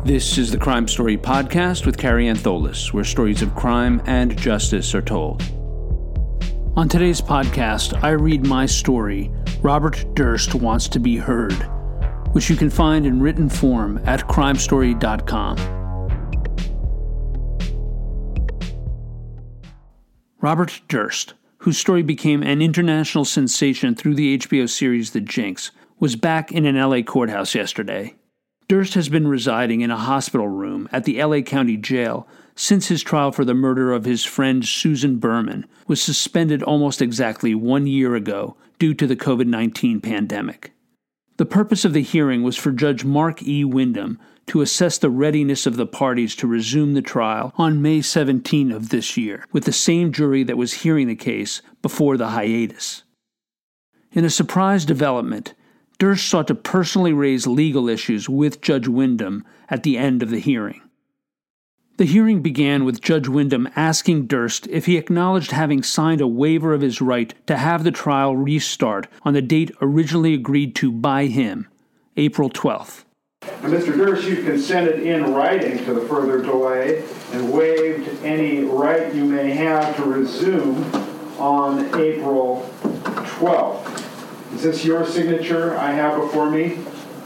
This is the Crime Story Podcast with Carrie Antholis, where stories of crime and justice are told. On today's podcast, I read my story, Robert Durst Wants to Be Heard, which you can find in written form at crimestory.com. Robert Durst, whose story became an international sensation through the HBO series The Jinx, was back in an LA courthouse yesterday. Durst has been residing in a hospital room at the LA County Jail since his trial for the murder of his friend Susan Berman was suspended almost exactly 1 year ago due to the COVID-19 pandemic. The purpose of the hearing was for Judge Mark E. Windham to assess the readiness of the parties to resume the trial on May 17 of this year, with the same jury that was hearing the case before the hiatus. In a surprise development, Durst sought to personally raise legal issues with Judge Windham at the end of the hearing. The hearing began with Judge Windham asking Durst if he acknowledged having signed a waiver of his right to have the trial restart on the date originally agreed to by him, April 12th. Now, Mr. Durst, you've consented in writing to the further delay and waived any right you may have to resume on April 12th. Is this your signature I have before me?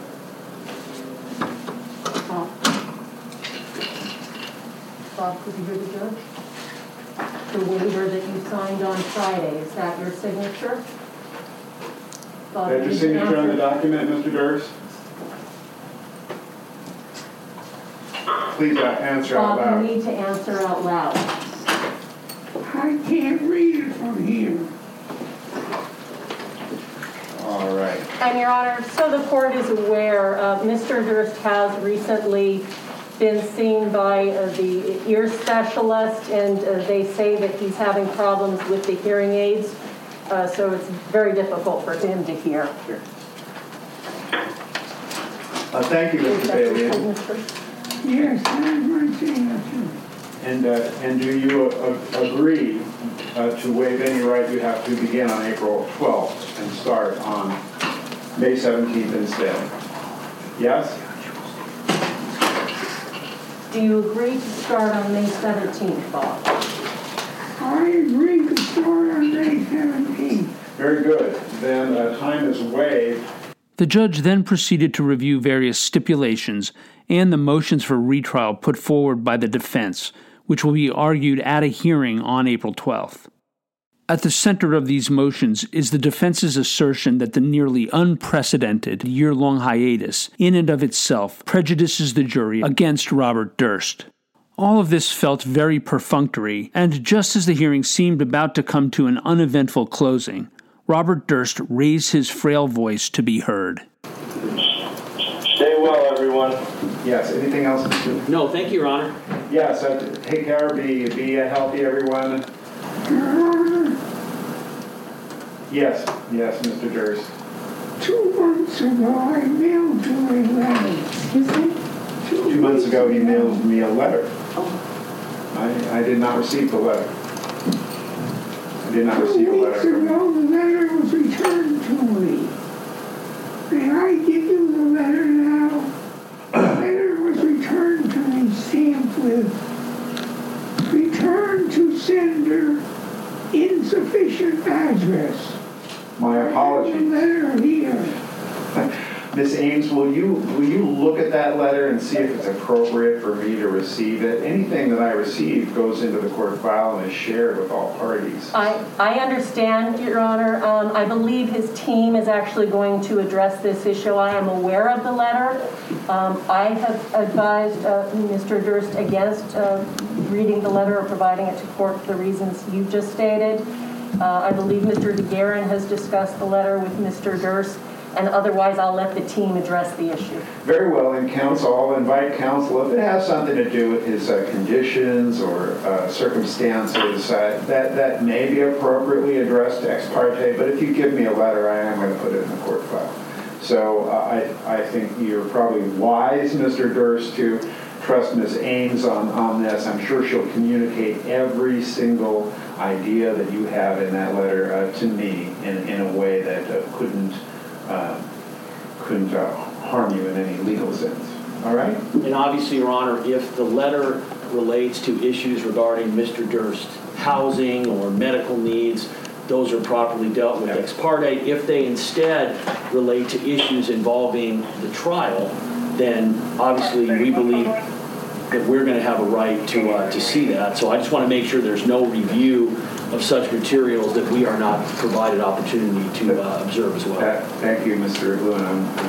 Bob, could you hear the judge? The waiver that you signed on Friday, is that your signature? Bob, Is that your signature on the document, Mr. Durst? Please answer out Bob, loud. you need to answer out loud. I can't read it from here. All right. And Your Honor, so the court is aware, Mr. Durst has recently been seen by the ear specialist, and they say that he's having problems with the hearing aids, so it's very difficult for him to hear. Sure. Thank you, Mr. Bailey. Yes, that's my signature. And do you agree to waive any right you have to begin on April 12th and start on May 17th instead? Yes? Do you agree to start on May 17th, Bob? I agree to start on May 17th. Very good. Then time is waived. The judge then proceeded to review various stipulations and the motions for retrial put forward by the defense, which will be argued at a hearing on April 12th. At the center of these motions is the defense's assertion that the nearly unprecedented year-long hiatus in and of itself prejudices the jury against Robert Durst. All of this felt very perfunctory, and just as the hearing seemed about to come to an uneventful closing, Robert Durst raised his frail voice to be heard. Stay well, everyone. Yes. Anything else, Mr. No, thank you, Your Honor. Yes. Take care. Be healthy, everyone. Yes, Mr. Durst. 2 months ago, I mailed you a letter. 2 months ago, he mailed me a letter. I did not receive the letter. I did not receive a 2 letter weeks from ago, you. the letter was returned to me. May I give you the letter now? The letter was returned to me stamped with "Return to sender, insufficient address." My The apologies. letter here. Miss Ames, will you look at that letter and see if it's appropriate for me to receive it? Anything that I receive goes into the court file and is shared with all parties. I understand, Your Honor. I believe his team is actually going to address this issue. I am aware of the letter. I have advised Mr. Durst against reading the letter or providing it to court for the reasons you just stated. I believe Mr. DeGuerin has discussed the letter with Mr. Durst, and otherwise I'll let the team address the issue. Very well, and counsel, I'll invite counsel, if it has something to do with his conditions or circumstances, that may be appropriately addressed ex parte, but if you give me a letter, I am going to put it in the court file. So I think you're probably wise, Mr. Durst, to trust Ms. Ames on this. I'm sure she'll communicate every single idea that you have in that letter to me in a way that couldn't harm you in any legal sense. All right? And obviously, Your Honor, if the letter relates to issues regarding Mr. Durst's housing or medical needs, those are properly dealt with ex parte. If they instead relate to issues involving the trial, then obviously we believe that we're going to have a right to see that. So I just want to make sure there's no review of such materials that we are not provided opportunity to observe as well. Thank you, Mr. Lewin.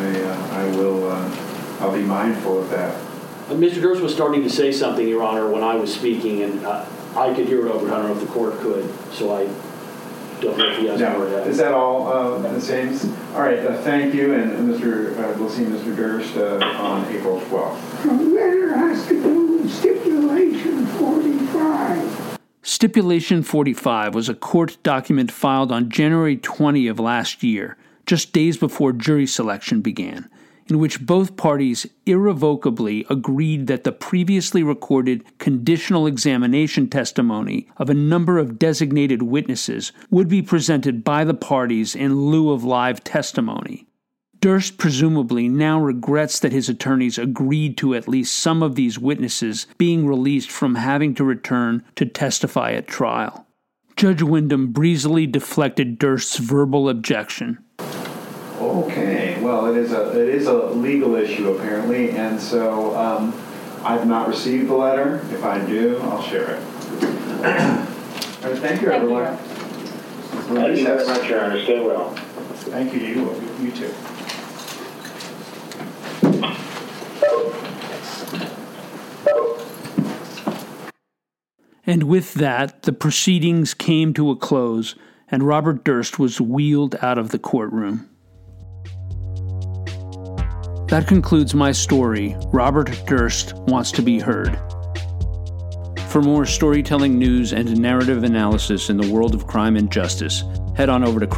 I'll be mindful of that. Mr. Durst was starting to say something, Your Honor, when I was speaking, and I could hear it over. I don't know if the court could, so I don't know if he has heard that. Is that all, Ms. Ames? All right, thank you, and we'll see Mr. Durst on April 12th. The letter has to do with Stipulation 45. Stipulation 45 was a court document filed on January 20 of last year, just days before jury selection began, in which both parties irrevocably agreed that the previously recorded conditional examination testimony of a number of designated witnesses would be presented by the parties in lieu of live testimony. Durst presumably now regrets that his attorneys agreed to at least some of these witnesses being released from having to return to testify at trial. Judge Wyndham breezily deflected Durst's verbal objection. Okay, well, it is a legal issue apparently, and so I've not received the letter. If I do, I'll share it. All right, thank you, everyone. Thank you very much, Your Honor. Stay well. Thank you. You too. And with that, the proceedings came to a close, and Robert Durst was wheeled out of the courtroom. That concludes my story, Robert Durst Wants to Be Heard. For more storytelling news and narrative analysis in the world of crime and justice, head on over to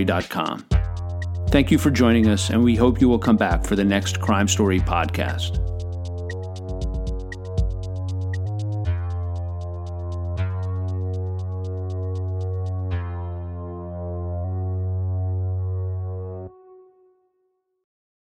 crimestory.com. Thank you for joining us, and we hope you will come back for the next Crime Story podcast.